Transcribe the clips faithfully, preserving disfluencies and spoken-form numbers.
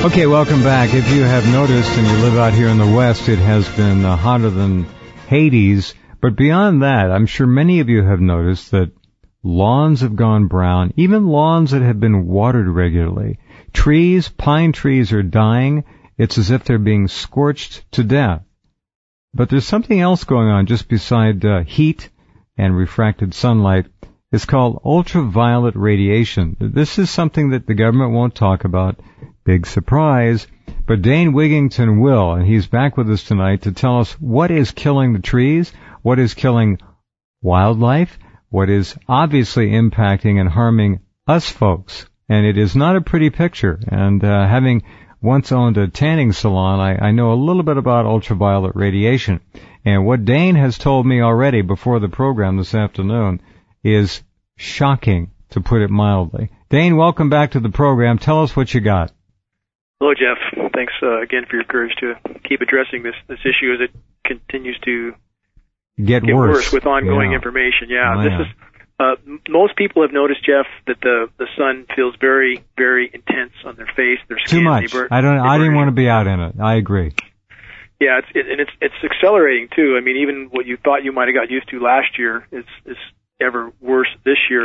Okay, welcome back. If you have noticed and you live out here in the West, it has been uh, hotter than Hades. But beyond that, I'm sure many of you have noticed that lawns have gone brown, even lawns that have been watered regularly. Trees, pine trees are dying. It's as if they're being scorched to death. But there's something else going on just beside uh, heat and refracted sunlight. It's called ultraviolet radiation. This is something that the government won't talk about. Big surprise. But Dane Wigington will, and he's back with us tonight to tell us what is killing the trees, what is killing wildlife, what is obviously impacting and harming us folks. And it is not a pretty picture. And uh, having once owned a tanning salon, I, I know a little bit about ultraviolet radiation. And what Dane has told me already before the program this afternoon is shocking, to put it mildly. Dane, welcome back to the program. Tell us what you got. Hello, Jeff. Thanks uh, again for your courage to keep addressing this, this issue as it continues to get, get worse. worse with ongoing yeah. information. Yeah, oh, this yeah. is uh, most people have noticed, Jeff, that the the sun feels very, very intense on their face, their skin. Too much. Burn, I don't. I didn't burn. want to be out in it. I agree. Yeah, it's it, and it's it's accelerating too. I mean, even what you thought you might have got used to last year is is ever worse this year.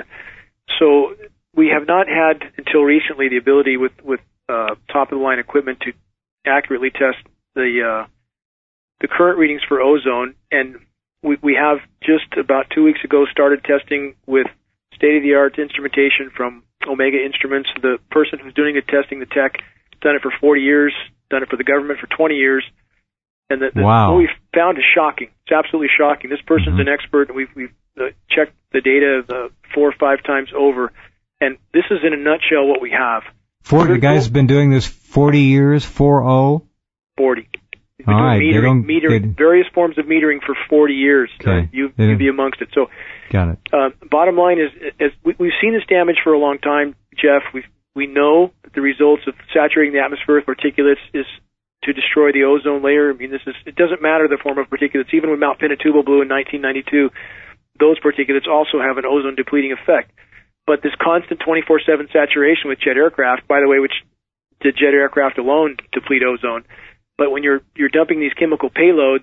So we have not had until recently the ability with with uh, top of the line equipment to accurately test the uh, the current readings for ozone, and we we have just about two weeks ago started testing with state of the art instrumentation from Omega Instruments. The person who's doing the testing, the tech, done it for forty years, done it for the government for twenty years. And the, the, wow. what we found is shocking. It's absolutely shocking. This person's mm-hmm. an expert, and we've, we've uh, checked the data uh, four or five times over. And this is, in a nutshell, what we have. Four, the guy's been doing this forty years, four oh? forty. He's been All doing right. metering, They don't, metering they, various forms of metering for forty years. Okay. Uh, you, you'd be amongst it. So, got it. Uh, bottom line is, is we, we've seen this damage for a long time, Jeff. We we know that the results of saturating the atmosphere with particulates is to destroy the ozone layer. I mean, this is, it doesn't matter the form of particulates. Even with Mount Pinatubo blew in nineteen ninety-two, those particulates also have an ozone depleting effect. But this constant twenty-four seven saturation with jet aircraft, by the way, which the jet aircraft alone deplete ozone. But when you're, you're dumping these chemical payloads,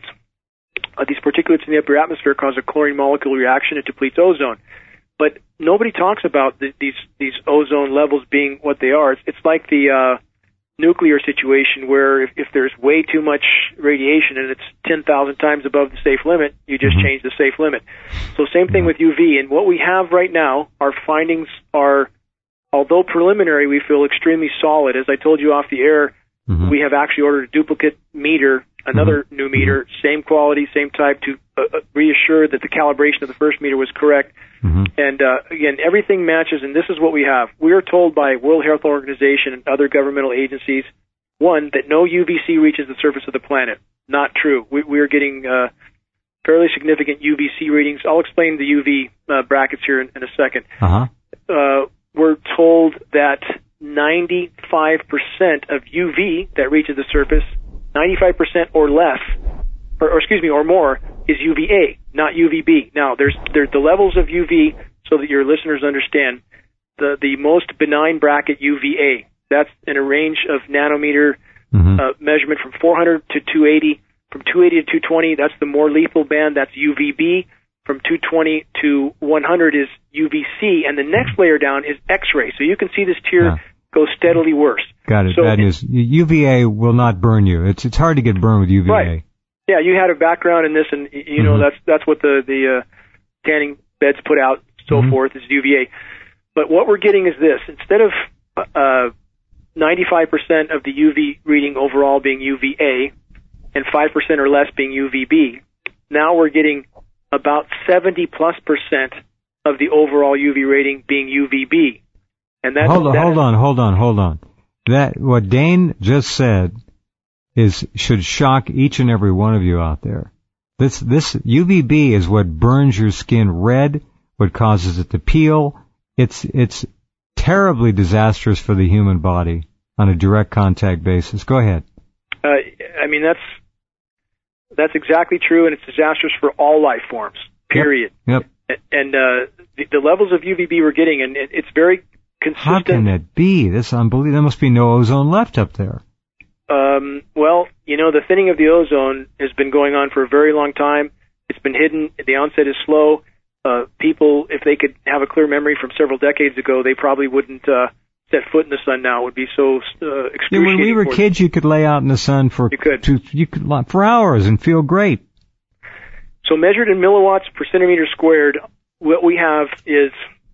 uh, these particulates in the upper atmosphere cause a chlorine molecule reaction. It depletes ozone. But nobody talks about the, these, these ozone levels being what they are. It's, it's like the, uh, nuclear situation where if, if there's way too much radiation and it's ten thousand times above the safe limit, you just mm-hmm. change the safe limit. So same thing with U V. And what we have right now, our findings are, although preliminary, we feel extremely solid. As I told you off the air, mm-hmm. we have actually ordered a duplicate meter, another mm-hmm. new meter, mm-hmm. same quality, same type, to uh, reassure that the calibration of the first meter was correct. Mm-hmm. And uh, again, everything matches, and this is what we have. We are told by World Health Organization and other governmental agencies, one, that no U V C reaches the surface of the planet. Not true. We, we are getting uh, fairly significant U V C readings. I'll explain the U V uh, brackets here in, in a second. Uh-huh. Uh, we're told that ninety-five percent of U V that reaches the surface, ninety-five percent or less, or, or excuse me, or more, is U V A, not U V B. Now, there's there's the levels of U V so that your listeners understand. The the most benign bracket, U V A, that's in a range of nanometer mm-hmm. uh, measurement from four hundred to two eighty. From two eighty to two twenty, that's the more lethal band, that's U V B. From two twenty to one hundred is U V C, and the next layer down is X-ray. So you can see this tier yeah. go steadily worse. Got it. So that is, U V A will not burn you. It's it's hard to get burned with U V A. Right. Yeah, you had a background in this, and you know mm-hmm. that's that's what the the uh, tanning beds put out, so mm-hmm. forth, is U V A. But what we're getting is this: instead of uh, ninety-five percent of the U V reading overall being U V A, and five percent or less being U V B, now we're getting about seventy plus percent of the overall U V rating being U V B. And that's, hold on, that hold is, on, hold on, hold on. That what Dane just said is should shock each and every one of you out there. This this U V B is what burns your skin red, what causes it to peel. It's it's terribly disastrous for the human body on a direct contact basis. Go ahead. Uh, I mean that's that's exactly true, and it's disastrous for all life forms. Period. Yep. yep. And uh, the, the levels of U V B we're getting, and it, it's very consistent. How can that be? This unbelievable. There must be no ozone left up there. Um, well, you know, the thinning of the ozone has been going on for a very long time. It's been hidden. The onset is slow. Uh, people, if they could have a clear memory from several decades ago, they probably wouldn't uh, set foot in the sun now. It would be so uh, excruciating. Yeah, when we were kids, you could lay out in the sun for you could. Two, you could for hours and feel great. So measured in milliwatts per centimeter squared, what we have is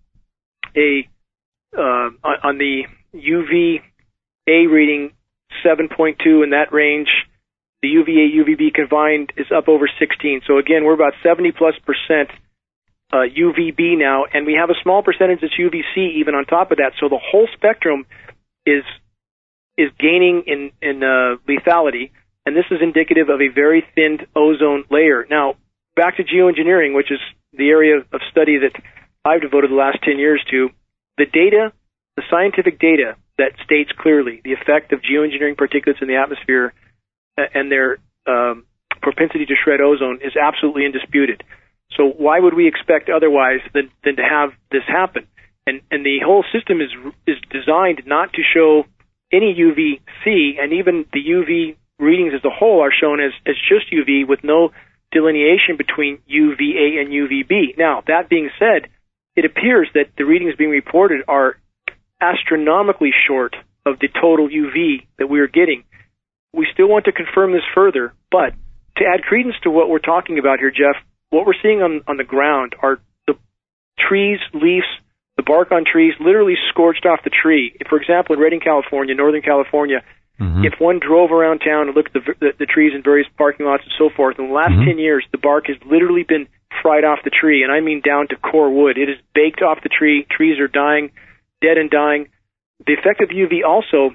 a uh, on the U V A reading seven point two in that range. The U V A U V B combined is up over sixteen. So again, we're about seventy plus percent uh, U V B now, and we have a small percentage that's U V C even on top of that. So the whole spectrum is is gaining in in uh, lethality, and this is indicative of a very thinned ozone layer. Now, back to geoengineering, which is the area of study that I've devoted the last ten years to. The data, the scientific data that states clearly the effect of geoengineering particulates in the atmosphere and their um, propensity to shred ozone is absolutely undisputed. So why would we expect otherwise than, than to have this happen? And and the whole system is is designed not to show any U V C, and even the U V readings as a whole are shown as, as just U V with no delineation between U V A and U V B. Now, that being said, it appears that the readings being reported are astronomically short of the total U V that we are getting. We still want to confirm this further, but to add credence to what we're talking about here, Jeff, what we're seeing on, on the ground are the trees, leaves, the bark on trees literally scorched off the tree. For example, in Redding, California, Northern California, mm-hmm. if one drove around town and looked at the, the, the trees in various parking lots and so forth, in the last mm-hmm. ten years, the bark has literally been fried off the tree, and I mean down to core wood. It is baked off the tree. Trees are dying, dead and dying. The effect of U V also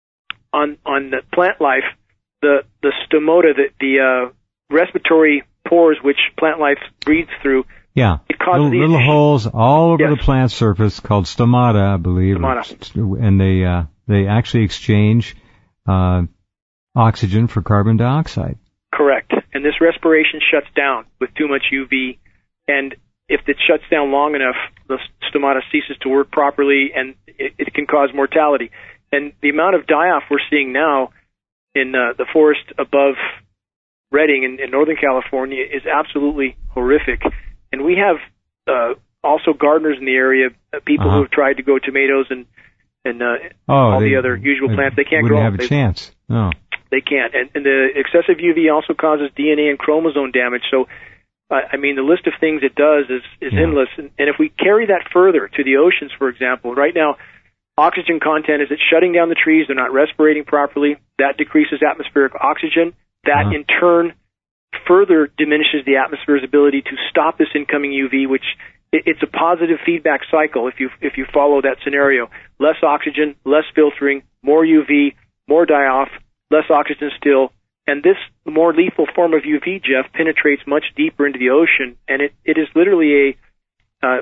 on on the plant life, the the stomata, the, the uh, respiratory pores which plant life breathes through. Yeah, it causes little, these little holes all over yes. the plant surface called stomata, I believe. Stomata. And they uh, they actually exchange uh, oxygen for carbon dioxide. Correct. And this respiration shuts down with too much U V, and if it shuts down long enough, the stomata ceases to work properly, and it, it can cause mortality. And the amount of die-off we're seeing now in uh, the forest above Redding in, in Northern California is absolutely horrific. And we have uh, also gardeners in the area, uh, people uh-huh. who have tried to grow tomatoes and and uh, oh, all they, the other usual plants. They can't grow. They have a they, chance. No. They can't. And, and the excessive U V also causes D N A and chromosome damage. So, uh, I mean, the list of things it does is, is yeah. endless. And, and if we carry that further to the oceans, for example, right now, oxygen content is it's shutting down the trees. They're not respirating properly. That decreases atmospheric oxygen. That, uh-huh. in turn, further diminishes the atmosphere's ability to stop this incoming U V, which it, it's a positive feedback cycle if you if you follow that scenario. Less oxygen, less filtering, more U V, more die-off, less oxygen still. And this more lethal form of U V, Jeff, penetrates much deeper into the ocean, and it, it is literally a uh,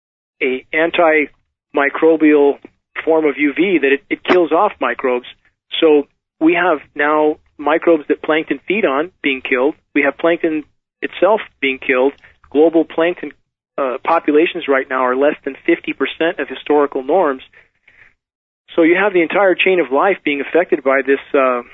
a antimicrobial form of U V that it, it kills off microbes. So we have now microbes that plankton feed on being killed. We have plankton itself being killed. Global plankton uh, populations right now are less than fifty percent of historical norms. So you have the entire chain of life being affected by this uh,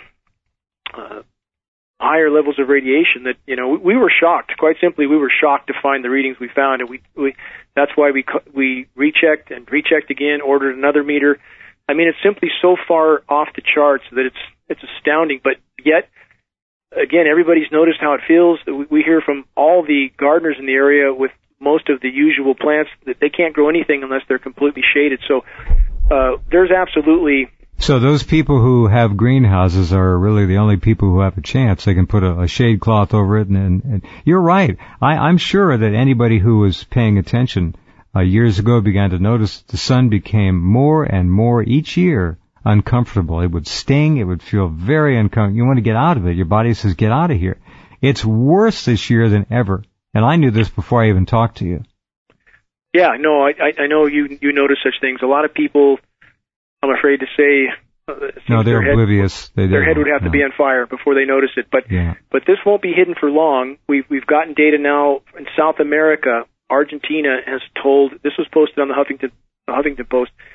uh, higher levels of radiation that, you know, we, we were shocked. Quite simply, we were shocked to find the readings we found, and we, we that's why we we rechecked and rechecked again, ordered another meter. I mean, it's simply so far off the charts that it's it's astounding. But yet, again, everybody's noticed how it feels. We, we hear from all the gardeners in the area with most of the usual plants that they can't grow anything unless they're completely shaded. So uh, there's absolutely... So those people who have greenhouses are really the only people who have a chance. They can put a, a shade cloth over it, and, and, and you're right. I, I'm sure that anybody who was paying attention uh, years ago began to notice the sun became more and more each year uncomfortable. It would sting. It would feel very uncomfortable. You want to get out of it. Your body says, get out of here. It's worse this year than ever. And I knew this before I even talked to you. Yeah, no, I, I know you you notice such things. A lot of people, I'm afraid to say, uh, no, they're their oblivious. Head, they, their head would have no. to be on fire before they notice it. But yeah. but this won't be hidden for long. We've we've gotten data now in South America. Argentina has told, this was posted on the Huffington the Huffington Post.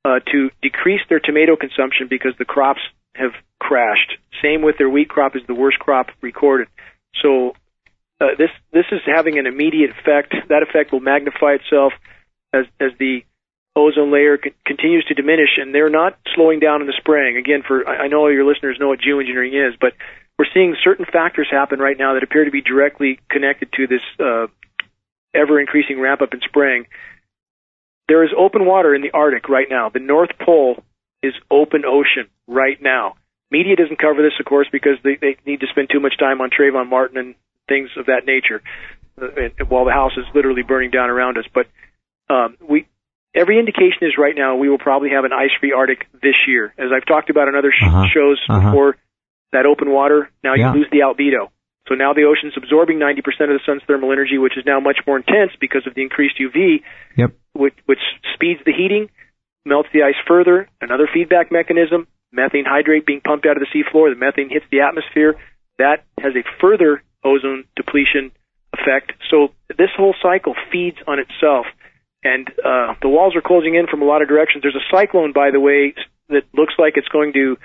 uh, to decrease their tomato consumption because the crops have crashed. Same with their wheat crop is the worst crop recorded. So uh, this this is having an immediate effect. That effect will magnify itself as as the ozone layer c- continues to diminish, and they're not slowing down in the spraying. Again, for I know all your listeners know what geoengineering is, but we're seeing certain factors happen right now that appear to be directly connected to this uh, ever-increasing ramp-up in spraying. There is open water in the Arctic right now. The North Pole is open ocean right now. Media doesn't cover this, of course, because they, they need to spend too much time on Trayvon Martin and things of that nature uh, while the house is literally burning down around us. But um, we... Every indication is right now we will probably have an ice-free Arctic this year. As I've talked about in other sh- uh-huh. shows uh-huh. before, that open water, now yeah. you lose the albedo. So now the ocean's absorbing ninety percent of the sun's thermal energy, which is now much more intense because of the increased U V, yep. which, which speeds the heating, melts the ice further. Another feedback mechanism, methane hydrate being pumped out of the seafloor, the methane hits the atmosphere. That has a further ozone depletion effect. So this whole cycle feeds on itself. And uh, the walls are closing in from a lot of directions. There's a cyclone, by the way, that looks like it's going to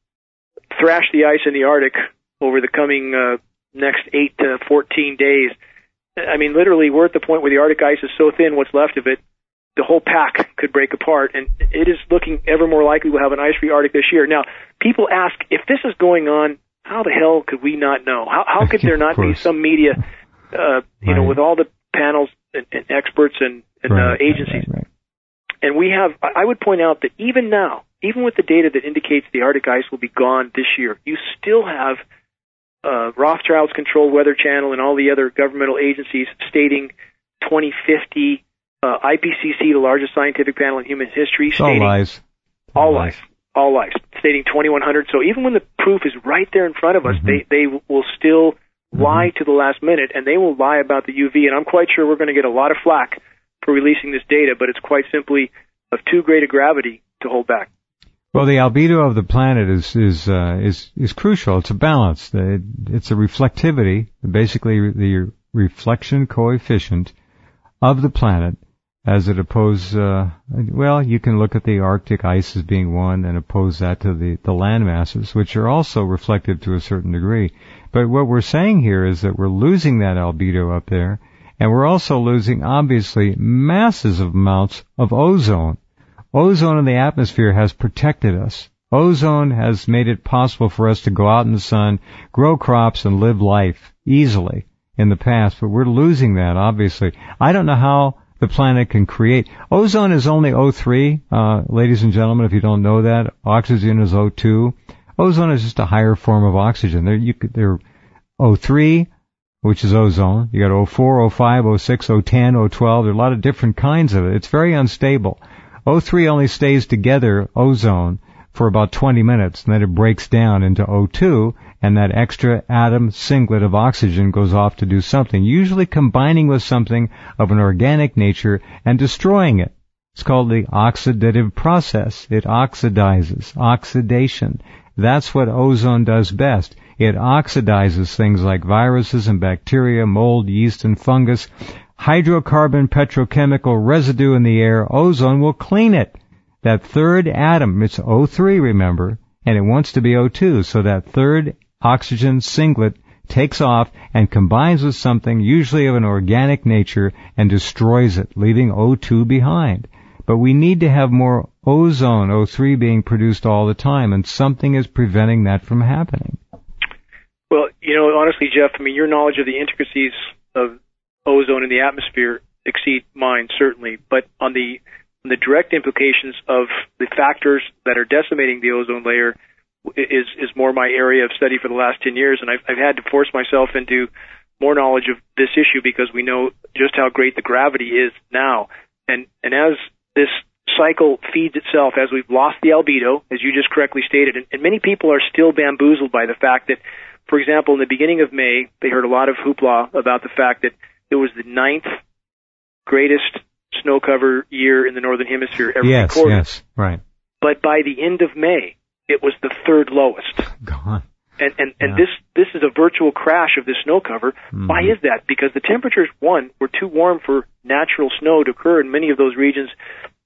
thrash the ice in the Arctic over the coming uh, next eight to fourteen days. I mean, literally, we're at the point where the Arctic ice is so thin, what's left of it, the whole pack could break apart. And it is looking ever more likely we'll have an ice-free Arctic this year. Now, people ask, if this is going on, how the hell could we not know? How, how could there not be some media, uh, you right. know, with all the panels and, and experts and and right, uh, agencies. right, right. And we have, I would point out that even now, even with the data that indicates the Arctic ice will be gone this year, you still have uh, Rothschild's Controlled Weather Channel and all the other governmental agencies stating twenty fifty, uh, I P C C, the largest scientific panel in human history, stating... All lies. All, all lies. lies. All lies. Stating twenty-one hundred. So even when the proof is right there in front of us, mm-hmm. they, they will still mm-hmm. lie to the last minute, and they will lie about the U V. And I'm quite sure we're going to get a lot of flack for releasing this data, but it's quite simply of too great a gravity to hold back. Well, the albedo of the planet is is uh, is is crucial. It's a balance. It's a reflectivity, basically the reflection coefficient of the planet, as it opposes. Uh, well, you can look at the Arctic ice as being one, and oppose that to the the land masses, which are also reflective to a certain degree. But what we're saying here is that we're losing that albedo up there. And we're also losing, obviously, massive amounts of ozone. Ozone in the atmosphere has protected us. Ozone has made it possible for us to go out in the sun, grow crops, and live life easily in the past. But we're losing that, obviously. I don't know how the planet can create. Ozone is only O three, uh, ladies and gentlemen, if you don't know that. Oxygen is O two. Ozone is just a higher form of oxygen. There, you could, there, O three, which is ozone. You got O four, O five, O six, O ten, O twelve. There are a lot of different kinds of it. It's very unstable. O three only stays together, ozone, for about twenty minutes, and then it breaks down into O two, and that extra atom singlet of oxygen goes off to do something, usually combining with something of an organic nature and destroying it. It's called the oxidative process. It oxidizes, oxidation. That's what ozone does best. It oxidizes things like viruses and bacteria, mold, yeast, and fungus. Hydrocarbon petrochemical residue in the air, ozone will clean it. That third atom, it's O three, remember, and it wants to be O two, so that third oxygen singlet takes off and combines with something, usually of an organic nature, and destroys it, leaving O two behind. But we need to have more ozone, O three, being produced all the time, and something is preventing that from happening. Well, you know, honestly, Jeff, I mean, your knowledge of the intricacies of ozone in the atmosphere exceed mine, certainly. But on the on the direct implications of the factors that are decimating the ozone layer is is more my area of study for the last ten years, and I've, I've had to force myself into more knowledge of this issue because we know just how great the gravity is now. And and as this cycle feeds itself, as we've lost the albedo, as you just correctly stated, and, and many people are still bamboozled by the fact that, for example, in the beginning of May, they heard a lot of hoopla about the fact that it was the ninth greatest snow cover year in the Northern Hemisphere ever yes, recorded. Yes, yes, right. But by the end of May, it was the third lowest. Gone. And and, and yeah. this this is a virtual crash of this snow cover. Mm-hmm. Why is that? Because the temperatures, one, were too warm for natural snow to occur in many of those regions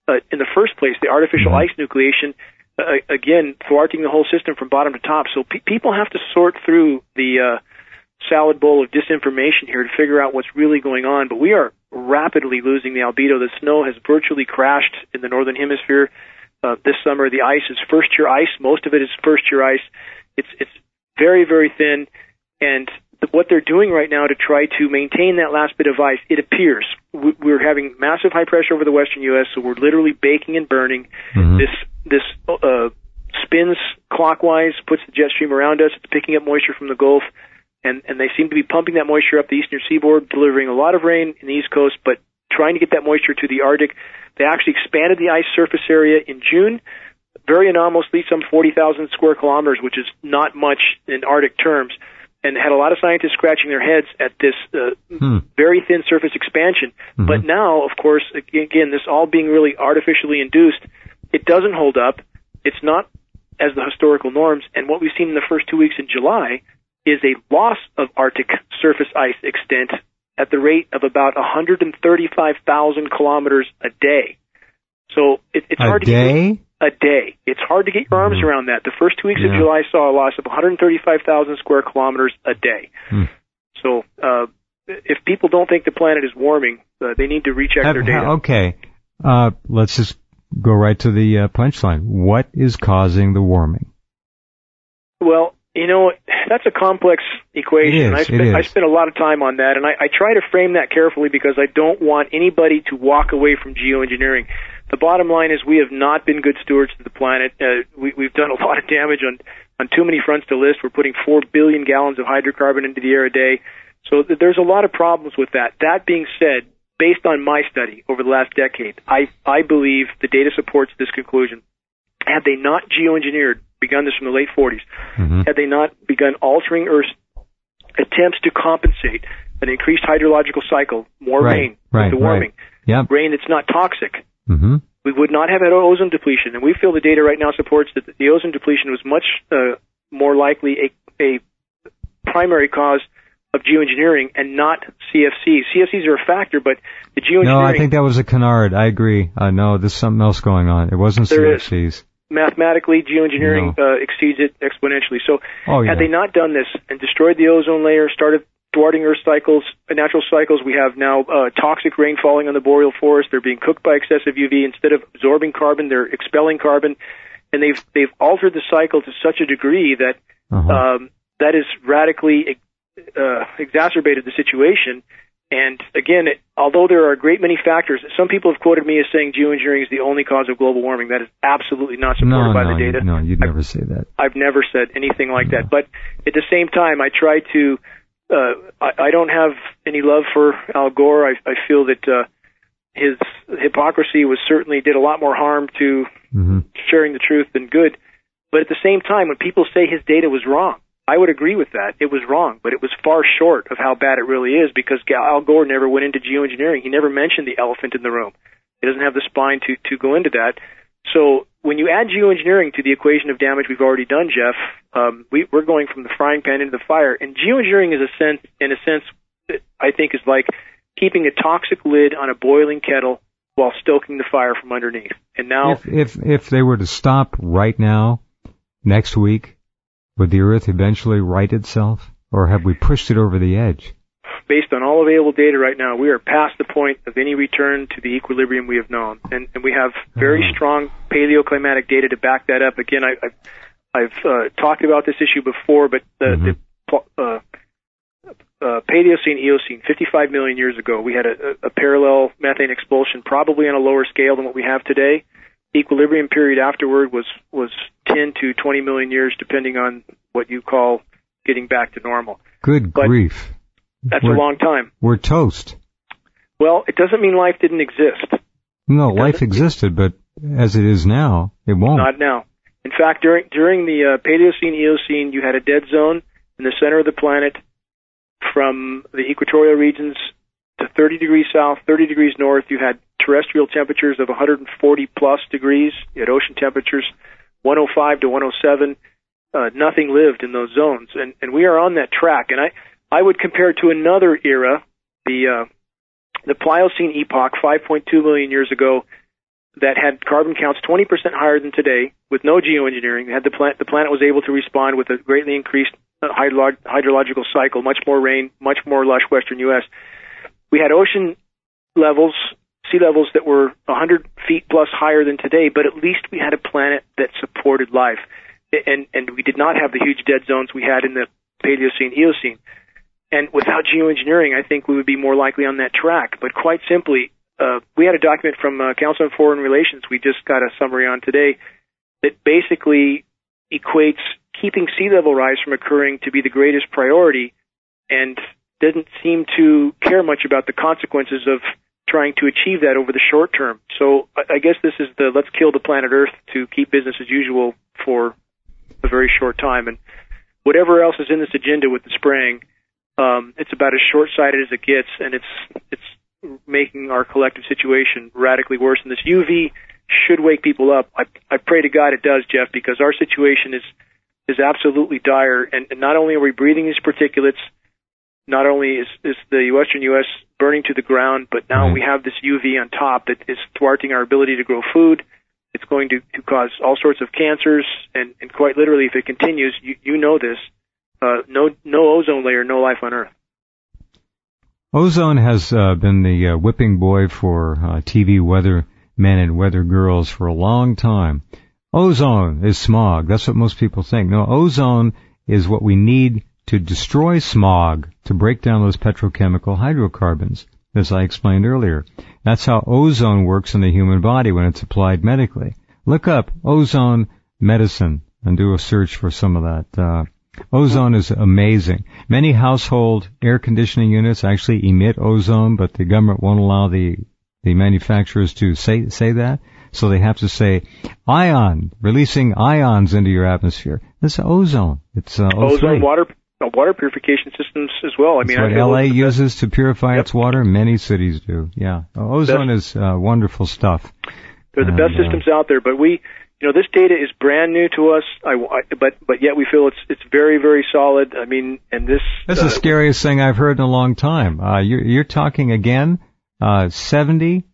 uh, in the first place, the artificial mm-hmm. ice nucleation, uh, again, thwarting the whole system from bottom to top. So pe- people have to sort through the uh, salad bowl of disinformation here to figure out what's really going on. But we are rapidly losing the albedo. The snow has virtually crashed in the northern hemisphere uh, this summer. The ice is first-year ice. Most of it is first-year ice. It's it's very, very thin. And th- what they're doing right now to try to maintain that last bit of ice, it appears we- we're having massive high pressure over the western U S, so we're literally baking and burning. Mm-hmm. This this uh, spins clockwise, puts the jet stream around us. It's picking up moisture from the Gulf. And, and they seem to be pumping that moisture up the eastern seaboard, delivering a lot of rain in the East Coast, but trying to get that moisture to the Arctic. They actually expanded the ice surface area in June, very anomalously, some forty thousand square kilometers, which is not much in Arctic terms, and had a lot of scientists scratching their heads at this uh, hmm. very thin surface expansion. Mm-hmm. But now, of course, again, this all being really artificially induced, it doesn't hold up. It's not as the historical norms, and what we've seen in the first two weeks in July is a loss of Arctic surface ice extent at the rate of about one hundred thirty-five thousand kilometers a day. So it, it's a hard day? to get a day. It's hard to get your arms mm. around that. The first two weeks yeah. of July saw a loss of one hundred thirty-five thousand square kilometers a day. Mm. So uh, if people don't think the planet is warming, uh, they need to recheck Have, their data. Okay, uh, let's just go right to the uh, punchline. What is causing the warming? Well, you know, that's a complex equation. It is, I, spent, it is. I spent a lot of time on that, and I, I try to frame that carefully because I don't want anybody to walk away from geoengineering. The bottom line is we have not been good stewards to the planet. Uh, we, we've done a lot of damage on, on too many fronts to list. We're putting four billion gallons of hydrocarbon into the air a day. So th- there's a lot of problems with that. That being said, based on my study over the last decade, I, I believe the data supports this conclusion. Had they not geoengineered, begun this from the late forties, mm-hmm. had they not begun altering Earth's attempts to compensate an increased hydrological cycle, more right, rain, right, the warming, right. Yep. rain that's not toxic, mm-hmm. we would not have had ozone depletion. And we feel the data right now supports that the ozone depletion was much uh, more likely a, a primary cause of geoengineering and not C F Cs. C F Cs are a factor, but the geoengineering... No, I think that was a canard. I agree. Uh, no, there's something else going on. It wasn't C F Cs. There is. Mathematically, geoengineering no. uh, exceeds it exponentially. So oh, yeah. had they not done this and destroyed the ozone layer, started thwarting Earth cycles, natural cycles, we have now uh, toxic rain falling on the boreal forest. They're being cooked by excessive U V. Instead of absorbing carbon, they're expelling carbon. And they've they've altered the cycle to such a degree that uh-huh. um, that has radically uh, exacerbated the situation. And again, it, although there are a great many factors, some people have quoted me as saying geoengineering is the only cause of global warming. That is absolutely not supported no, by no, the data. You, no, you'd I've, never say that. I've never said anything like no. that. But at the same time, I try to, uh, I, I don't have any love for Al Gore. I, I feel that uh, his hypocrisy was certainly did a lot more harm to mm-hmm. sharing the truth than good. But at the same time, when people say his data was wrong, I would agree with that. It was wrong, but it was far short of how bad it really is because Al Gore never went into geoengineering. He never mentioned the elephant in the room. He doesn't have the spine to, to go into that. So when you add geoengineering to the equation of damage we've already done, Jeff, um, we, we're going from the frying pan into the fire. And geoengineering is a sense, in a sense, I think is like keeping a toxic lid on a boiling kettle while stoking the fire from underneath. And now, if if, if they were to stop right now, next week, would the Earth eventually right itself, or have we pushed it over the edge? Based on all available data right now, we are past the point of any return to the equilibrium we have known. And, and we have very oh. strong paleoclimatic data to back that up. Again, I, I've, I've uh, talked about this issue before, but the, mm-hmm. the uh, uh, Paleocene, Eocene, fifty-five million years ago, we had a, a parallel methane expulsion, probably on a lower scale than what we have today. Equilibrium period afterward was, was ten to twenty million years, depending on what you call getting back to normal. Good but grief. That's we're, a long time. We're toast. Well, it doesn't mean life didn't exist. No, life existed, but as it is now, it won't. Not now. In fact, during during the uh, Paleocene, Eocene, you had a dead zone in the center of the planet from the equatorial regions to thirty degrees south, thirty degrees north. You had terrestrial temperatures of one hundred forty plus degrees. You had ocean temperatures one oh five to one oh seven. Uh, nothing lived in those zones, and and we are on that track. And I I would compare to another era, the uh, the Pliocene epoch, five point two million years ago. that had carbon counts twenty percent higher than today with no geoengineering. They had the, plant, the planet was able to respond with a greatly increased hydrolog- hydrological cycle, much more rain, much more lush western U S. We had ocean levels, sea levels that were one hundred feet plus higher than today, but at least we had a planet that supported life. And, and we did not have the huge dead zones we had in the Paleocene, Eocene. And without geoengineering, I think we would be more likely on that track. But quite simply, uh, we had a document from uh, Council on Foreign Relations we just got a summary on today that basically equates keeping sea level rise from occurring to be the greatest priority and doesn't seem to care much about the consequences of trying to achieve that over the short term. So I guess this is the let's kill the planet Earth to keep business as usual for a very short time. And whatever else is in this agenda with the spraying, um, it's about as short-sighted as it gets, and it's it's making our collective situation radically worse. And this U V should wake people up. I, I pray to God it does, Jeff, because our situation is is absolutely dire. And, and not only are we breathing these particulates, not only is, is the western U S burning to the ground, but now mm-hmm. we have this U V on top that is thwarting our ability to grow food. It's going to, to cause all sorts of cancers, and, and quite literally, if it continues, you, you know this, uh, no no ozone layer, no life on Earth. Ozone has uh, been the uh, whipping boy for uh, T V weather men and weather girls for a long time. Ozone is smog. That's what most people think. No, ozone is what we need to destroy smog, to break down those petrochemical hydrocarbons, as I explained earlier. That's how ozone works in the human body when it's applied medically. Look up ozone medicine and do a search for some of that. Uh, ozone is amazing. Many household air conditioning units actually emit ozone, but the government won't allow the, the manufacturers to say, say that. So they have to say ion, releasing ions into your atmosphere. That's ozone. It's uh, ozone water. Water purification systems as well. I mean, what L A uses to purify yep. its water. Many cities do. Yeah, ozone best, is uh, wonderful stuff. They're the and, best systems uh, out there. But we, you know, this data is brand new to us. I, I, but but yet we feel it's it's very very solid. I mean, and this. That's uh, the scariest thing I've heard in a long time. Uh, you're, you're talking again, uh, seventy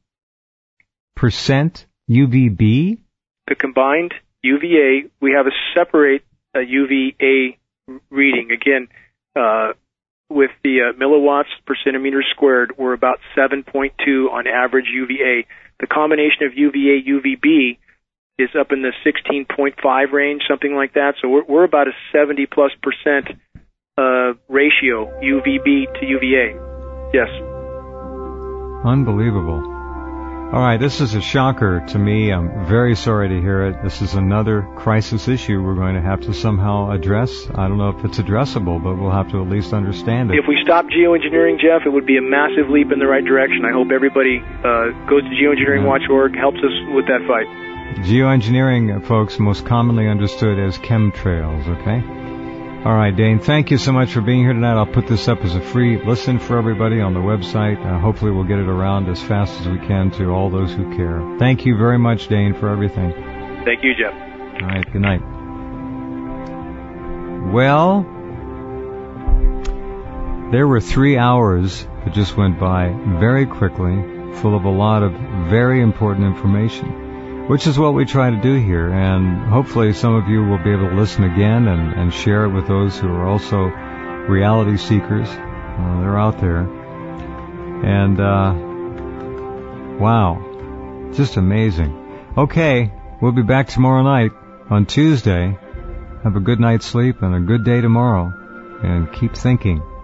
percent U V B. The combined U V A. We have a separate uh, U V A. reading. Again, uh, with the uh, milliwatts per centimeter squared, we're about seven point two on average U V A. The combination of U V A, U V B is up in the sixteen point five range, something like that. So we're, we're about a seventy plus percent uh, ratio, U V B to U V A. Yes. Unbelievable. All right, this is a shocker to me. I'm very sorry to hear it. This is another crisis issue we're going to have to somehow address. I don't know if it's addressable, but we'll have to at least understand it. If we stop geoengineering, Jeff, it would be a massive leap in the right direction. I hope everybody uh, goes to geoengineering watch dot org, helps us with that fight. Geoengineering, folks, most commonly understood as chemtrails, okay? All right, Dane, thank you so much for being here tonight. I'll put this up as a free listen for everybody on the website. Uh, hopefully we'll get it around as fast as we can to all those who care. Thank you very much, Dane, for everything. Thank you, Jeff. All right, good night. Well, there were three hours that just went by very quickly, full of a lot of very important information, which is what we try to do here, and hopefully some of you will be able to listen again and, and share it with those who are also reality seekers. Uh, they're out there. And, uh, wow, just amazing. Okay, we'll be back tomorrow night on Tuesday. Have a good night's sleep and a good day tomorrow, and keep thinking.